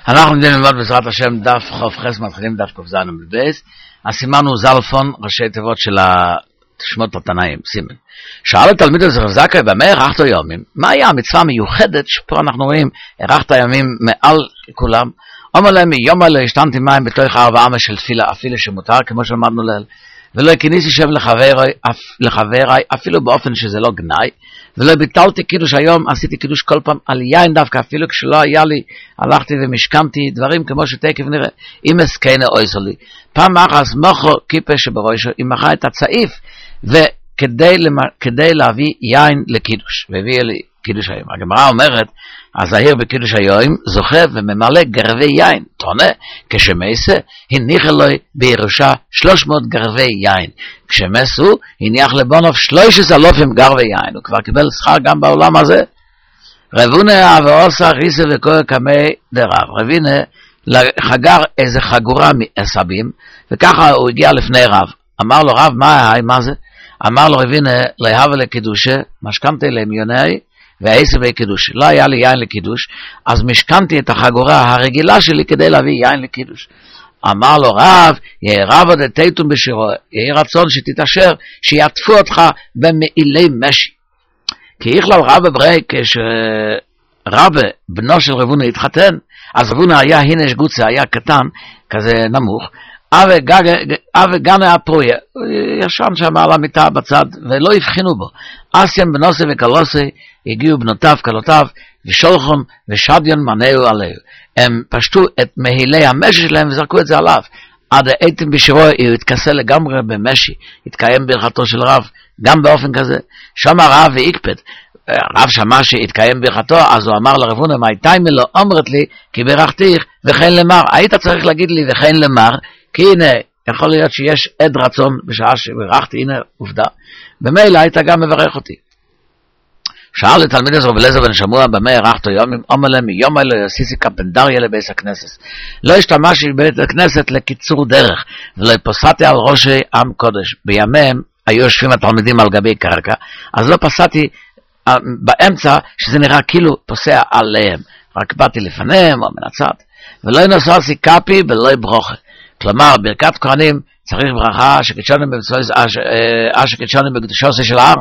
אנחנו נדעים ללמוד בעזרת השם דף ח"ח, מתחילים דף ק"ז בבייס. הסימן הוא זלפון, ראשי תיבות של שמות התנאים, סימן. שאל התלמיד הזה רב זכאי, במה הארכת ימים? מה היה המצווה המיוחדת שפה אנחנו רואים, הארכת ימים מעל כולם? אומר להם, יום אלו השתנתי מים בתוך 4 אמה של תפילה, אפילו שמותר, כמו שלמדנו ליל. ולא הכניסי שם לחברי, אפילו באופן שזה לא גנאי, ולא ביטלתי קידוש היום, עשיתי קידוש כל פעם על יין דווקא, אפילו כשלא היה לי, הלכתי ומשכמתי דברים כמו שתקף נראה, אם הסכנה אויסו לי. פעם אחת מוכו כיפה שבראשו, היא מחה את הצעיף, וכדי להביא יין לקידוש, והביא לי קידוש היום. הגמרא אומרת, הזהיר בקידוש היום זוכה וממלא גרבי יין. תונה, כשמסה, הניח אלוהי בירושה 300 גרבי יין. כשמסו, הניח לבונוב 13,000 גרבי יין. הוא כבר קיבל שכר גם בעולם הזה. רבונה ועושה ריסה וכוי קמי דרב. רבינה חגר איזה חגורה מעשבים, וככה הוא הגיע לפני רב. אמר לו, רב, מה זה? אמר לו רבינה, להבה לקידושה, משכמתי למיוני, והעשב לקידוש. לא היה לי יין לקידוש, אז משכנתי את החגורה הרגילה שלי כדי להביא יין לקידוש. אמר לו רב, יהיה רב עוד תיתום בשירו, יהיה רצון שתתאשר, שיעטפו אותך במעילי משי. כי יכלל רב ברי, כשרב בנו של רבונה התחתן, אז רבונה היה הינש גוצה, היה קטן, כזה נמוך, אבי גנה הפרויה, ישן שם על המיטה בצד, ולא הבחינו בו. אסיין בנוסי וקלוסי, הגיעו בנותיו, קלותיו, ושולחון ושדיון מנהו עליהו. הם פשטו את מהילי המשי שלהם וזרקו את זה עליו. עד העתם בשירו, הוא התכסה לגמרי במשי, התקיים ברכתו של רב, גם באופן כזה. שם הרב והקפד, רב שמע שהתקיים ברכתו, אז הוא אמר לרבונה, מה הייתה מלא אומרת לי, כי ברכתיך וכן למר. היית צריך להגיד לי וכן למר, כי הנה, יכול להיות שיש עד רצון בשעה שברכתי, הנה עובדה. במילא היית גם מברך אותי. שאל לתלמיד הזה רב אליעזר בן שמוע, במה הארכת ימים? אומר להם, יום אלו יסיסי קפנדריה לבית הכנסת. לא השתמשתי בבית הכנסת לקיצור דרך, ולא פסעתי על ראשי עם קודש. בימיהם היו יושבים התלמידים על גבי קרקע, אז לא פסעתי באמצע, שזה נראה כאילו פוסע עליהם. רק באתי לפניהם או מנצת. ולא נסעתי קפי ולא ברוכה. כלומר, ברכת כהנים צריך ברכה שקדשונים בקדושו של ההר.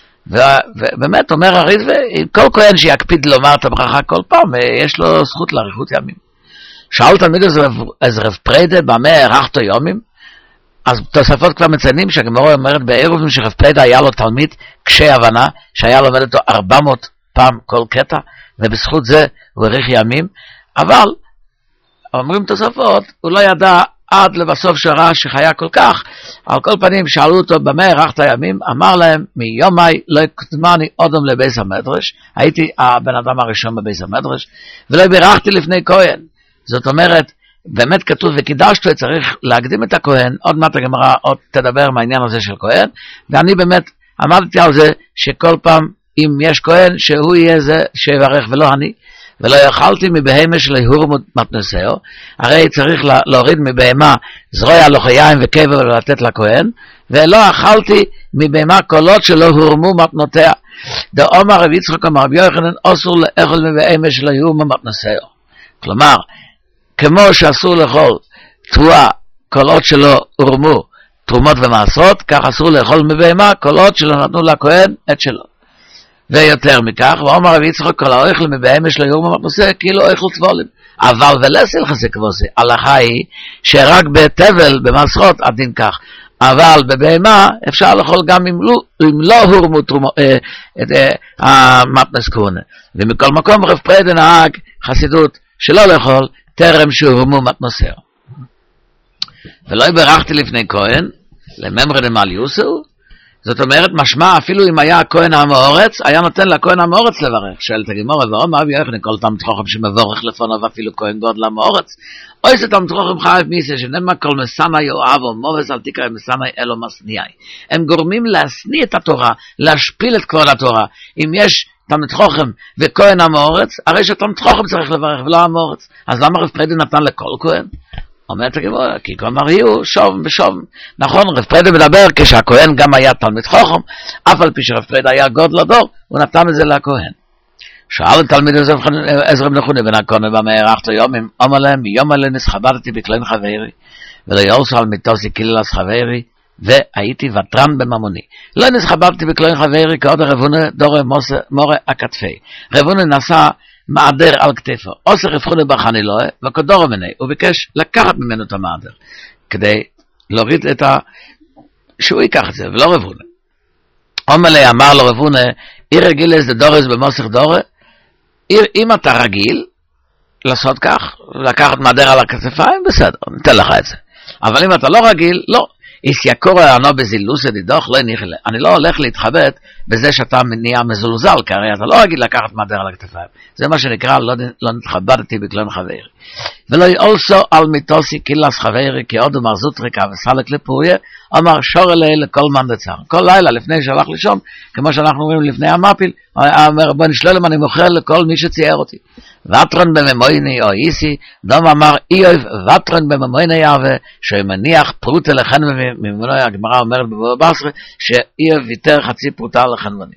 ובאמת אומר הריטב"א, כל כהן שיקפיד לומר את הברכה כל פעם, יש לו זכות לאריכות ימים. שאל תלמיד אז רב פרידה, במה הארכת ימים? אז תוספות כבר מציינים שהגמרא אומרת בעירובין שרב פרידה היה לו תלמיד קשה הבנה, שהיה לומד אותו 400 פעם כל קטע, ובזכות זה הוא האריך ימים, אבל אומרים תוספות, הוא לא ידע עד לבסוף שראה שחיה כל כך. על כל פנים שאלו אותו במה הארכת ימים, אמר להם מיומי לא יקדמני אודם לבית המדרש, הייתי הבן אדם הראשון בבית המדרש, ולא בירכתי לפני כהן. זאת אומרת, באמת כתוב וקידשתו, צריך להקדים את הכהן. עוד מעט הגמרא עוד תדבר מהעניין הזה של כהן, ואני באמת עמדתי על זה שכל פעם אם יש כהן שהוא יהיה זה שיברך ולא אני. ולא יכלתי מבהמה של ההור מתנשאו, הרי צריך להוריד מבהמה זרוע לחיים וקבר ולתת לכהן, ולא אכלתי מבהמה קולות שלא הורמו מתנותיה. דאמר רב יצחק אמר רבי יוחנן, אסור לאכול מבהמה של ההור מתנשאו. כלומר, כמו שאסור לאכול תרועה קולות שלא הורמו תרומות ומעשרות, כך אסור לאכול מבהמה קולות שלא נתנו לכהן את שלו. ויותר מכך, ואומר רבי יצחק, כל האוכל מבהמה של ההור מתנשא, כאילו אוכל טבולים. אבל ולסל חסי כבוסי, הלכה היא שרק בתבל, במעשרות, הדין כך. אבל בבהמה אפשר לאכול גם אם לא הורמו את המתנס כהונה. ומכל מקום רב פרידה נהג חסידות שלא לאכול, טרם שהורמו מתנשאו. ולא ברכתי לפני כהן, לממרא דמל יוסו, זאת אומרת, משמע אפילו אם היה הכהן המאורץ, היה נותן לכהן המאורץ לברך. שואלת הגמרא, ואומר רבי יוחנן, כל תלמיד חכם שמבורך לפניו אפילו כהן גודל המאורץ. אוי זה תלמיד חכם חייב מיסה, שנאמר כל מסנאי יאהבו, מובס אל תקרא מסנאי אלו משניאי. הם גורמים להשניא את התורה, להשפיל את כבוד התורה. אם יש תלמיד חכם וכהן המאורץ, הרי שתלמיד חכם צריך לברך ולא המאורץ. אז למה רב פרידה נתן לכל כהן? אומרת הגמרא, כי כלומר יהיו שוב ושוב. נכון, רב פרידה מדבר כשהכהן גם היה תלמיד חכם, אף על פי שרב פרידה היה גודל הדור, הוא נתן את זה לכהן. שאל תלמיד עזרא בן חונה בן הקונה במאר אחתו יומים, אמר להם, יום עלי נסחברתי בכלן חברי, ולא יורסו על מיתוסי קיללס חברי, והייתי ותרן בממוני. לא נסחברתי בכלן חברי, כעוד רבונה דורי מורה הכתפי. רבונה נשא מעדר על כתפו, עושה רבחונה בחנילוה, וכדורו מני, הוא ביקש לקחת ממנו את המעדר, כדי להוריד את שהוא ייקח את זה, ולא רבונה. אמר אמר לו רבונה, אי רגיל איזה דורס במוסך דורה, אם אתה רגיל לעשות כך, לקחת מעדר על הכתפיים, בסדר, ניתן לך את זה. אבל אם אתה לא רגיל, לא. איס יקור הענו בזילוסה דידוך, לא ניחלה. אני לא הולך להתחבט בזה שאתה נהיה מזולזל, כי הרי אתה לא רגיל לקחת מעדר על הכתפיים. זה מה שנקרא, לא נתחבטתי בכלון חברי. ולא יאולסו על מיתוסי קילס חברי, כי עוד אמר זוטריקה וסלק לפוריה, אמר שור אלי לכל מן דצר. כל לילה לפני שהלך לישון, כמו שאנחנו אומרים לפני המפיל, אומר בוא נשללם אני מוכר לכל מי שצייר אותי. וטרן בממויני או איסי, דום אמר איוב וטרן בממויני יהווה, שמניח פרוטה לכן ממנו, הגמרא אומרת בבבא בסרה, שאיוב ויתר חצי פרוטה לכן מני.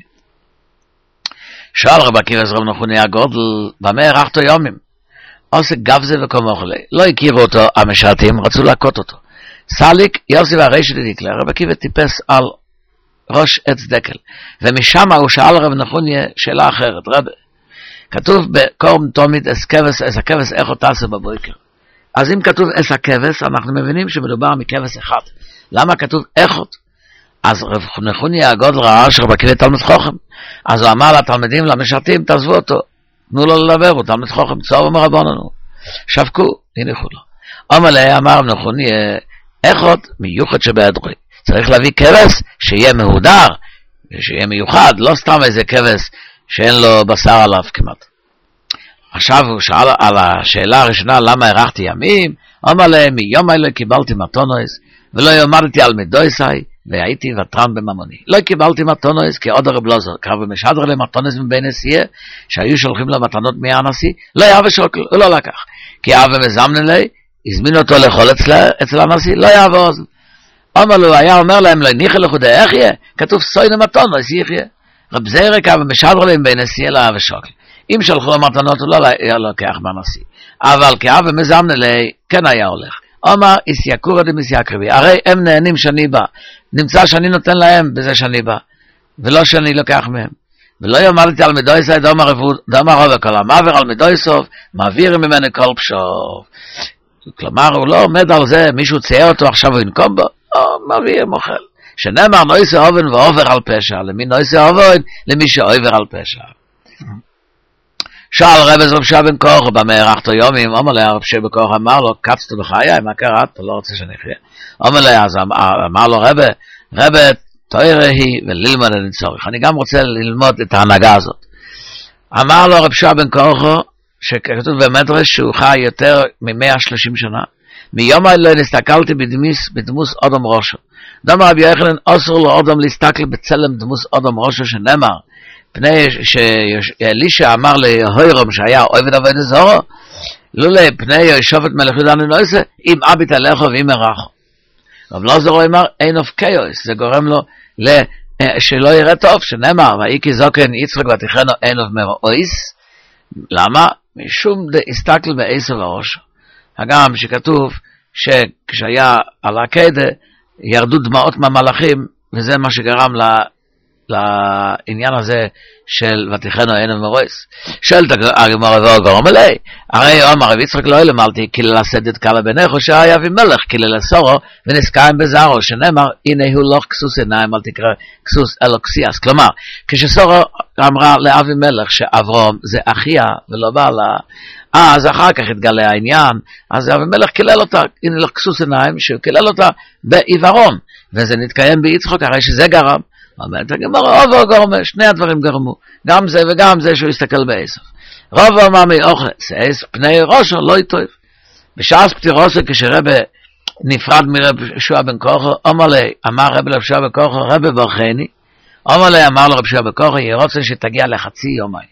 שאל רב עקיבא רב נחוני הגודל, במה ארכתו יומים? עושה גבזה וכמוכלי. לא הכירו אותו המשרתים, רצו להכות אותו. סליק, יוסי והרשת דקלה, רב עקיבא טיפס על ראש עץ דקל, ומשם הוא שאל רב נחוני שאלה אחרת, רב, כתוב בקורם תומית אס הכבש איך אותה עשה בבוקר. אז אם כתוב אס הכבש, אנחנו מבינים שמדובר מכבש אחד. למה כתוב איכות? אז רב נחוני הגודל ראה שרב עקיבא תלמיד חכם. אז הוא אמר לתלמידים, למשרתים, תעזבו אותו. תנו לו לדבר, הוא תלמיד חכם, צהוב ומרבוננו. שבקו, הניחו לו. אמר רב נחוני, איכות מיוחד שבהדרי. צריך להביא כבש שיהיה מהודר, שיהיה מיוחד, לא סתם איזה כבש שאין לו בשר עליו כמעט. עכשיו הוא שאל על השאלה הראשונה, למה ערכתי ימים? אמר להם, מיום האלה קיבלתי מתונויס, ולא יאמרתי על מדויסי, והייתי ותרן בממוני. לא קיבלתי מתונויס, כי עוד הרב לא זו, קרב ומשדר למתונויס מבין נשיאה, שהיו שולחים לו מתנות מהנשיא, לא יאהב שוקל, הוא לא לקח. כי אהב ומזמנן לי, הזמין אותו לאכול אצל הנשיא, לא יאהב אוזן. אמר לו, היה אומר להם, לא ניחא לכו איך יהיה? כתוב סוינה מתונויס, יחיה. רב זרק אבא משדר להם בין נשיא אלא אבא שוקל. אם שלחו לו מתנות הוא לא היה לוקח מהנשיא. אבל כאבא מזמנה לי, כן היה הולך. אומר, איסיקורא דמסייקרבי. הרי הם נהנים שאני בא. נמצא שאני נותן להם בזה שאני בא. ולא שאני לוקח מהם. ולא יאמרתי על מדויסי, דאמר רוב הכל המעבר על מדויסוב, מעביר ממנו כל פשוב. כלומר, הוא לא עומד על זה, מישהו צייר אותו עכשיו הוא ינקום בו, מעביר, מוכל. שנאמר נויסי אובן ועובר על פשע, למי נויסי אובן? למי שעובר על פשע. שאל רב רב שעה בן כוח, במה ארכתו יומים, אומר לה רב שעה בן כוח, אמר לו, קצת בחיי, מה קרה? אתה לא רוצה שאני אחיה. אומר לה, אז אמר לו רב, תוירה היא וללמוד אין צורך. אני גם רוצה ללמוד את ההנהגה הזאת. אמר לו רב שעה בן כוח, שכתוב במדרש שהוא חי יותר מ-130 שנה, מיום האלה נסתכלתי בדמוס אדם ראשו. דאמר רבי יוחנן, אסור לו אדם להסתכל בצלם דמוס אדם ראשו, שנאמר, פני שאלישע אמר להוירום שהיה עובד עבודת זרה, לא לפני שופט מלך יהודה נויסה, אם אבית עליך ואם ערך. אבל לא זרו אמר, אין אוף קיוס, זה גורם לו שלא יראה טוב, שנאמר, ואיקי זוקן יצחק ותיכנו אין אוף מרואיס. למה? משום הסתכל בעשר וראשו. הגם שכתוב שכשהיה על העקדה, ירדו דמעות מהמלאכים, וזה מה שגרם לעניין הזה של ותיכנו אין מרויס. שואלת הגמרא והגורם עלי, הרי אמר רב יצחק לא למלתי קילל הסדת קלה בנךו שהיה אבימלך קילל סורו ונזכאים בזרו, שנאמר הנה הוא לא כסוס עיניים, אל תקרא כסוס אלא כסיאס. כלומר, כשסורו אמרה לאבימלך שאברום זה אחיה ולא בעלה, אז אחר כך התגלה העניין, אז אבימלך קילל אותה, הנה לו כסוס עיניים, שהוא קילל אותה בעיוורון, וזה נתקיים ביצחק, הרי שזה גרם. אומרת הגמרא, רוב גורם, שני הדברים גרמו, גם זה וגם זה שהוא הסתכל בעשב. רוב אמר מאוכלס, פני ראשו לא יטוב. בשעס פטירוסו כשרבא נפרד מרב שוע בן כוחו, אמר רבא לרב שוע בן כוחו, רבא ברכני, אמר לו רב שוע בן כוחו, יהיה רוצה שתגיע לחצי יומי.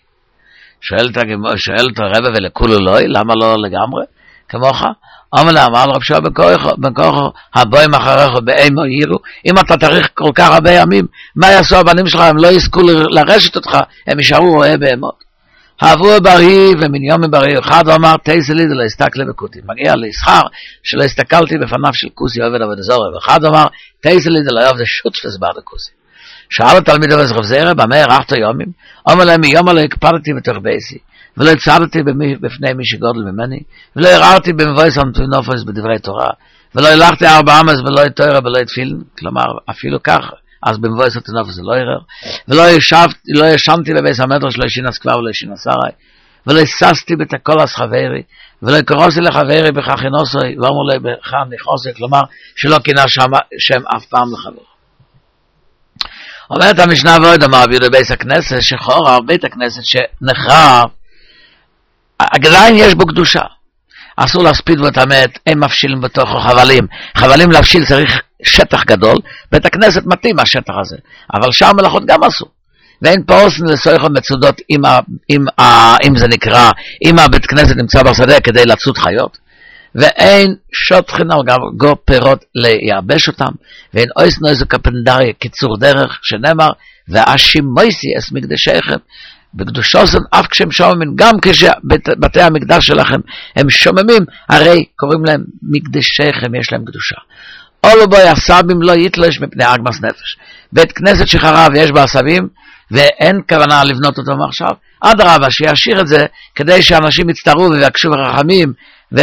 שואל את הרבא ולכולו לוי, למה לא לגמרי? כמוך? אמר לו רב שוע בן כוחו, הבוים אחריך באימו יירו, אם אתה תאריך כל כך הרבה ימים, מה יעשו הבנים שלך? הם לא יזכו לרשת אותך, הם יישארו רואה בהמות. העברו בריא ומן יום בריא, אחד אמר תייסה לי דלא הסתכלי בקוטי, מגיע לישכר שלא הסתכלתי בפניו של כוסי עובד עבוד זורע, ואחד אמר תייסה לי דלא עבד שותפס בעד כוסי. שאל התלמיד עבד רב זרע, במה ארחת יומים? אומר להם, מיום לא הקפדתי בתוך בייסי, ולא הצעדתי בפני מי שגודל ממני, ולא הרערתי במבויס המתונופס בדברי תורה, ולא הלכתי 4 אמס ולא את תורה ולא את תפילין, כלומר אפילו כך, אז במבויס המתונופס זה לא ירר, ולא ישנתי בבייס המדרש, לא ישינס כבר ולא ישינס הרי, ולא הססתי בתקולס חברי, ולא קרוסי לחברי בכך אינוסוי, ואמרו לי בכך נכוסי, כלומר שלא כינה שם אף פעם לחבר. אומרת המשנה ועוד אמר בידי בית הכנסת שחורה, בית הכנסת שנחרב, עדיין יש בו קדושה. אסור להספיד ואת המת, הם מפשילים בתוכו חבלים. חבלים להפשיל צריך שטח גדול, בית הכנסת מתאים השטח הזה. אבל שם מלאכות גם אסור. ואין פה אוסן לסויכו מצודות אם זה נקרא, אם הבית כנסת נמצא בשדה כדי לצוד חיות. ואין שוטחן על גו פירות לייבש אותם, ואין אויסנו איזו קפנדרי קיצור דרך שנאמר, והשימויסי אס מקדשיכם, בקדושוסן אף כשהם שוממים, גם כשבתי המקדש שלכם הם שוממים, הרי קוראים להם מקדשיכם, יש להם קדושה. אולו בוי הסבים לא יתלש מפני אגמס נפש. בית כנסת שחרב יש בה הסבים, ואין כוונה לבנות אותו מעכשיו, עד רבה שישאיר את זה, כדי שאנשים יצטרו ויבקשו ברחמים,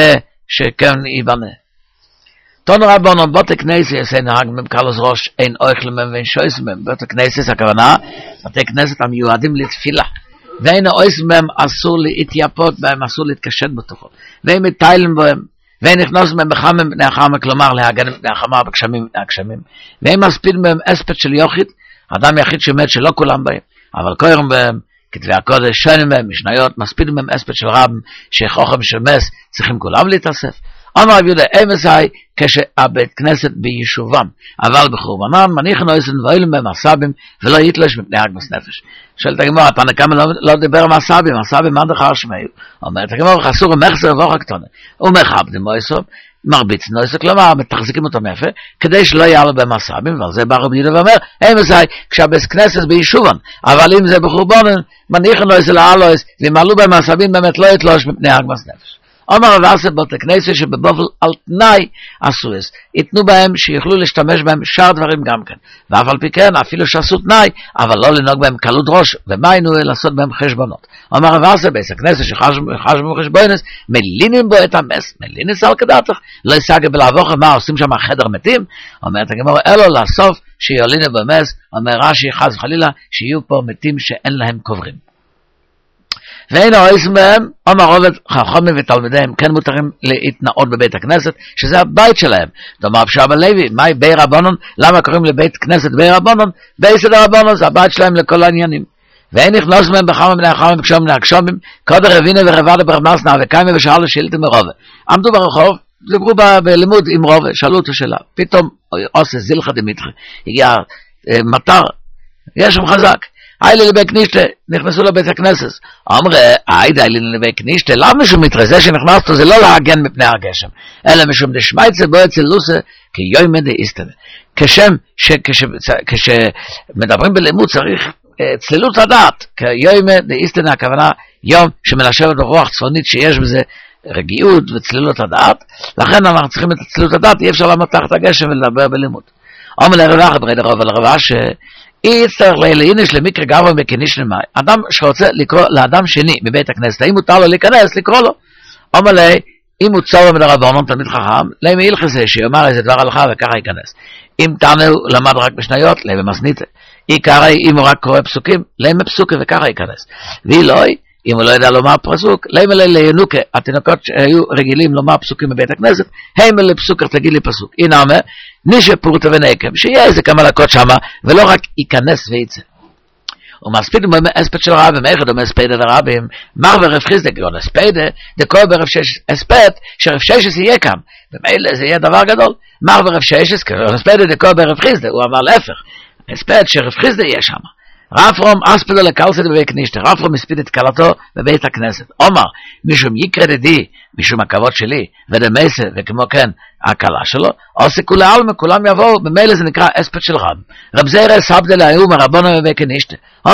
שכן ייבנה. תון רבנו, בתי כנסס אין נהג ממקלוס ראש, אין אוכל מהם ואין שויס מהם. בתי כנסס הכוונה, בתי כנסת המיועדים לתפילה. ואין אויס מהם אסור להתייפות בהם, אסור להתקשט בתוכו. ואין מטיילים בהם, ואין נכנוס מהם בחמם בני החמה, כלומר להגן בני החמה בגשמים בני הגשמים. ואין מספיד מהם אספת של יוחית, אדם יחיד שמת שלא כולם בהם, אבל קוראים בהם, כתבי הקודש, שונים מהם, משניות, מספיד מהם אספת של רב, שחוכם של מס, צריכים כולם להתאסף. אמר רב יהודה, אמסי, כשהבית כנסת ביישובם, אבל בחורבנם, מניח נויסן ואוילם בהם הסבים, ולא יתלש מפני אגמס נפש. שואלת הגמרא, תנא קמא לא דיבר עם הסבים, הסבים מה דחר שמיו? אומרת הגמרא, חסור מחסר ובוכר קטונה. ומכבדים מויסו, מרביץ נויסו, כלומר, מתחזיקים אותו מאפה, כדי שלא יעלו בהם הסבים, ועל זה בא רב יהודה ואומר, אמסי, כשהבית כנסת ביישובם, אבל אם זה בחורבנם, מניח נויסו לעלויס, ואם עלו בהם הסבים, באמת לא יתלוש מפני אגמס נפש. אומר רב אסף בתי כנסת שבבבל על תנאי עשו את זה. יתנו בהם שיוכלו להשתמש בהם שאר דברים גם כן. ואף על פי כן, אפילו שעשו תנאי, אבל לא לנהוג בהם קלות ראש, ומה היינו לעשות בהם חשבונות. אומר רב אסף בית כנסת שחשבו חשבונס, מלינים בו את המס, מלינס על כדתך, לא יסגה בלעבוך מה עושים שם חדר מתים, אומרת הגמרא, אלו לאסוף שיולינו במס, אומר רש"י חס וחלילה, שיהיו פה מתים שאין להם קוברים. ואין האויס מהם, אומר עובד חכמים ותלמידיהם, כן מותרים להתנאות בבית הכנסת, שזה הבית שלהם. דומה פשעה בלוי, מהי בי רבונון? למה קוראים לבית כנסת בי רבונון? בי סדר רבונון, זה הבית שלהם לכל העניינים. ואין נכנוס מהם בחמה בני החמה בקשום בני הקשומים, קודר רבינה ורבדה ברמסנה, וקיימה ושאלו שאילתם מרובה. עמדו ברחוב, דיברו בלימוד עם רובה, שאלו אותו שאלה. פתאום עושה זילחה דמיטרי, הגיע מטר, יש שם חזק. היילי לבית כנישתה, נכנסו לבית הכנסת. אמרה, היילי לבית כנישתה, למה משום מתרזה שנכנסתו, זה לא להגן מפני הגשם, אלא משום דשמייצה בו אצל לוסה, כי יוימא דאיסטנה. כשמדברים בלימוד צריך צלילות הדעת, כי יוימא דאיסטנה, הכוונה יום שמנשבת ברוח צפונית שיש בזה רגיעות וצלילות הדעת, לכן אנחנו צריכים את צלילות הדעת, אי אפשר למתח את הגשם ולדבר בלימוד. אומר לרבח, לרבח יצטרך להינש למקרה גבוה מכניש למאי. אדם שרוצה לקרוא לאדם שני בבית הכנסת, האם מותר לו להיכנס, לקרוא לו. אומר לי, אם הוא צור במד הרבנון, תלמיד חכם, למה ילחזה שיאמר איזה דבר הלכה וככה ייכנס. אם תענו למד רק בשניות, למה מסנית. עיקרי, אם הוא רק קורא פסוקים, למה פסוקים וככה ייכנס. ואילוי, אם הוא לא יודע לומר פסוק, למה לינוקה, התינוקות שהיו רגילים לומר פסוקים בבית הכנסת, הם לפסוק, תגיד לי פסוק. הנה אומר, נישה פורטה ונקם, שיהיה איזה כמה דקות שמה, ולא רק ייכנס וייצא. ומספיד אספד של רבים, איך דומה אספדה ורבים, מח ורב חיסדה, גאון אספדה, דקוי ברב שש אספד, שרב ששס יהיה כאן, ומילא זה יהיה דבר גדול, מח ורב ששס, גאון אספדה, דקוי ברב חיסדה, הוא אמר להפך, אספד שרב חיסדה יהיה שם. רפרום אספדו לקלסד בבית כנישתה, רפרום הספיד את קלתו בבית הכנסת. אומר, משום יקרא דדי, משום הכבוד שלי, ודמסה, וכמו כן, הקלה שלו, עושה כולה עלמה, כולם יבואו, במילא זה נקרא אספד של רב. רב זיירא סבדה להיום הרבונו בבית כנישתה. אומר,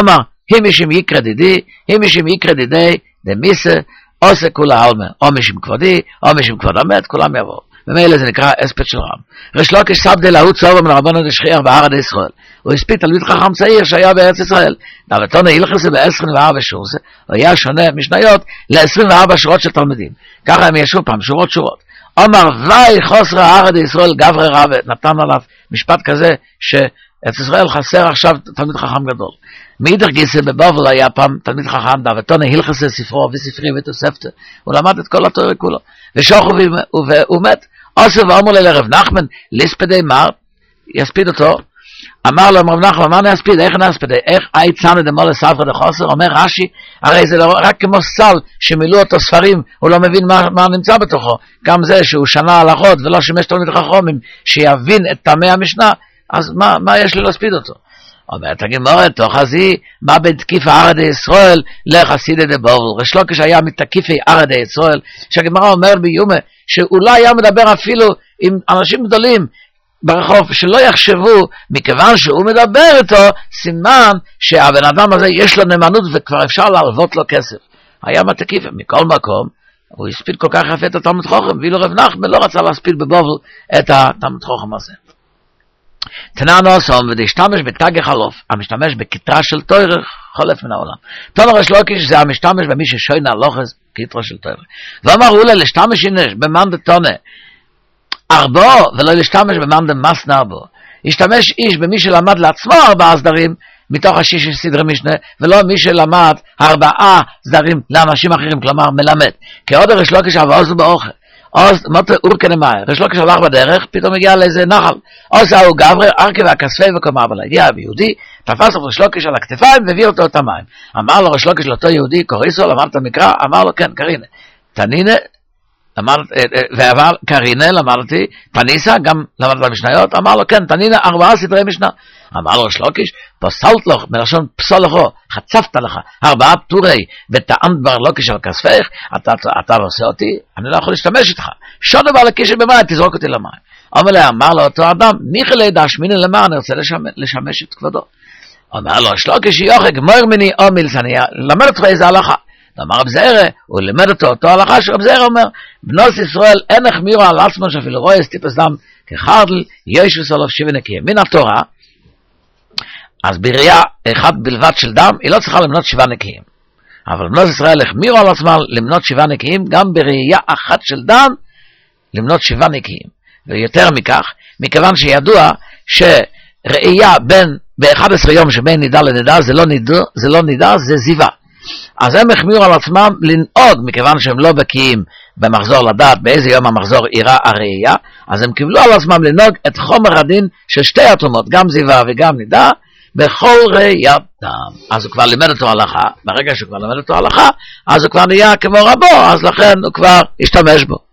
היא משם יקרא דידי, היא משם יקרא דידי, דמיסה, עושה כולה העלמה, או משם כבודי, או משם כבוד המת, כולם יבואו. ומילא זה נקרא אספת של רם. ריש לוקיש סבדי להוא צורם לרבנו דשכיח בארץ ישראל. הוא הספיק תלמיד חכם צעיר שהיה בארץ ישראל. דוותונה הילכסה ב-24 שורסה, הוא היה שונה משניות ל-24 שורות של תלמידים. ככה הם ישו פעם, שורות. אומר ואי חוסר הארץ ישראל גברי רבה, נתן עליו משפט כזה שארץ ישראל חסר עכשיו תלמיד חכם גדול. מאידר גיסא בבבל היה פעם תלמיד חכם דוותונה הילכסה ספרו וספרי ותוספתא. הוא למד את כל התורה כולו. ושוכו והוא מת. עושה ואומר לי לרב נחמן, ליספדי מר, יספיד אותו, אמר לו רב נחמן, מה נספיד, איך נספיד, איך צאנה דמולה ספרא דחוסר, אומר רש"י, הרי זה לא רק כמו סל שמילאו אותו ספרים, הוא לא מבין מה נמצא בתוכו, גם זה שהוא שנה הלכות ולא שימש תלמיד חכמים, שיבין את טעמי המשנה, אז מה יש לי להספיד אותו? אומרת הגמרא, תוך הזי, מה בין תקיף ערדי ישראל לחסידי דבבל? ריש לוקיש היה מתקיפי ערדי ישראל, שהגמרא אומרת ביומה, שאולי היה מדבר אפילו עם אנשים גדולים ברחוב, שלא יחשבו, מכיוון שהוא מדבר איתו, סימן שהבן אדם הזה יש לו נאמנות וכבר אפשר להלוות לו כסף. היה מתקיף, מכל מקום, הוא הספיד כל כך יפה את התלמיד חכם, ואילו רב נחמן לא רצה להספיד בבבל את התלמיד חכם הזה. תנן עושם ודשתמש בתג חלוף, המשתמש בכתרה של תורה חולף מן העולם. תנא ריש לוקיש זה המשתמש במי ששוין הלוחס כתרה של תורה. ואמר אולי להשתמש אינש במאן דתונה ארבעו ולא להשתמש במאן דמסנא ארבעו. ישתמש איש במי שלמד לעצמו 4 סדרים מתוך 6 סדרי משנה, ולא מי שלמד 4 סדרים לאנשים אחרים, כלומר מלמד. כי עוד ריש לוקיש עבוזו באוכל. אז מוטה אורקנמאי, ריש לוקיש הלך בדרך, פתאום הגיע לאיזה נחל. אז הוא גברי, ארכי והכספי וקומה, אבל הגיע ביהודי, תפס ריש לוקיש על הכתפיים והביא אותו את המים. אמר לו ריש לוקיש לאותו יהודי, קוריסו, למד את המקרא, אמר לו כן, קרינה. תנינה, קרינה למדתי, תניסה, גם למדת במשניות, אמר לו כן, תנינה 4 סדרי משנה. אמר לו ריש לוקיש, פסלת לך, מלשון פסול לך, חצפת לך 4 פטורי, וטענת בר לוקיש על כספך, אתה עושה אותי, אני לא יכול להשתמש איתך. שונו בעל הקישי במים, תזרוק אותי למים. אמר לו אותו אדם, מיכלי דשמיני למה, אני רוצה לשמש את כבודו. אמר לו ריש לוקיש, יוחק, מויר מיני או מילסני, למד אותך איזה הלכה. אמר רב זעירא, הוא לימד אותו הלכה שרב זעירא אומר, בנוס ישראל אין החמירו על עצמו שאפילו רואה טיפס דם כחרדל, ישו סולף 7 נקיים. מן התורה, אז בראייה 1 בלבד של דם, היא לא צריכה למנות 7 נקיים. אבל בנוס ישראל החמירו על עצמם למנות 7 נקיים, גם בראייה 1 של דם, למנות 7 נקיים. ויותר מכך, מכיוון שידוע שראייה ב-11 יום שבין נידה לנידה, זה לא נידה, זה זיווה. אז הם החמירו על עצמם לנהוג, מכיוון שהם לא בקיאים במחזור לדעת באיזה יום המחזור אירע הראייה, אז הם קיבלו על עצמם לנהוג את חומר הדין של 2 התרומות, גם זיווה וגם נידה, בכל ראייתם. אז הוא כבר לימד אותו הלכה, ברגע שהוא כבר לימד אותו הלכה, אז הוא כבר נהיה כמו רבו, אז לכן הוא כבר השתמש בו.